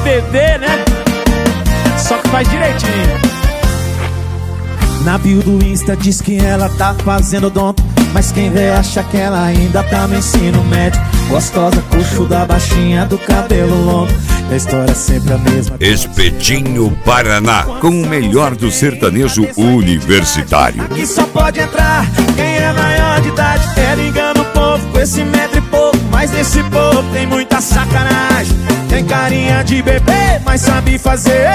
bebê, né? Só que faz direitinho. Na bio do Insta diz que ela tá fazendo odonto, mas quem vê acha que ela ainda tá no ensino médio. Gostosa, coxuda, baixinha, do cabelo longo, a história é sempre a mesma. Espetinho Paraná, com o melhor do sertanejo universitário. Aqui só pode entrar quem é maior de idade. Ela engana o povo com esse metro e pouco, mas nesse povo tem muita sacanagem. Tem carinha de bebê, mas sabe fazer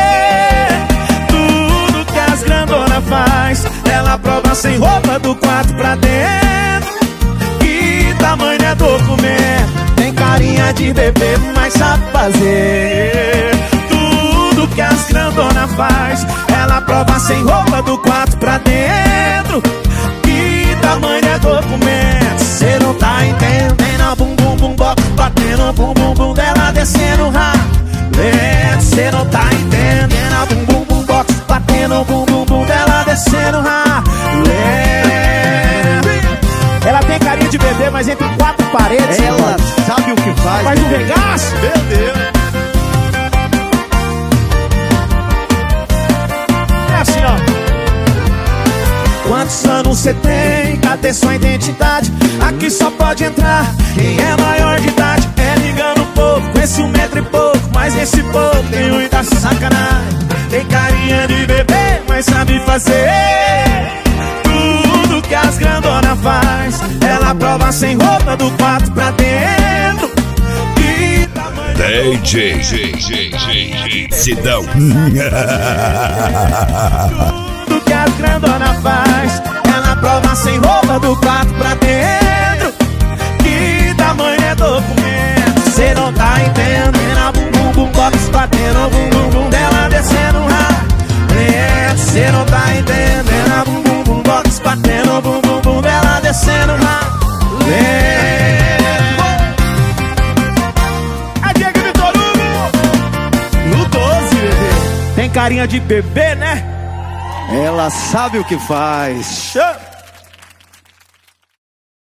tudo que as grandona faz. Ela prova sem roupa do quarto pra dentro. Que tamanho é documento? Tem carinha de bebê, mas sabe fazer tudo que as grandona faz. Ela prova sem roupa do quarto pra dentro. Que tamanho é documento? Cê não tá entendendo. Bum bum bum box batendo, bum bum bum dela descendo lento. Cê não tá entendendo. Bum bum bum box batendo, bum bum bum dela descendo lento. Ela tem carinha de bebê, mas entre quatro paredes ela sabe o que faz. faz um regaço. Meu Deus. É assim, ó. Quantos anos você tem? Cadê sua identidade? Aqui só pode entrar quem é maior de idade. É ligando o povo com esse metro e pouco, mas esse povo tem muita sacanagem. Tem carinha de bebê, mas sabe fazer tudo que as grandona faz. Ela prova sem roupa do quarto pra dentro. Que tamanho DJ Sidão. tudo que as grandona faz. Ela prova sem roupa do quarto pra dentro. Que tamanho é documento? Cê não tá entendendo. Bum bum bum box batendo, bum bum bum dela descendo lento. Cê não tá entendendo. Bum bum bum box batendo, bum bum bum dela descendo lento. É Diego Vitor Hugo No 12, bebê. tem carinha de bebê, né? Ela sabe o que faz. Show.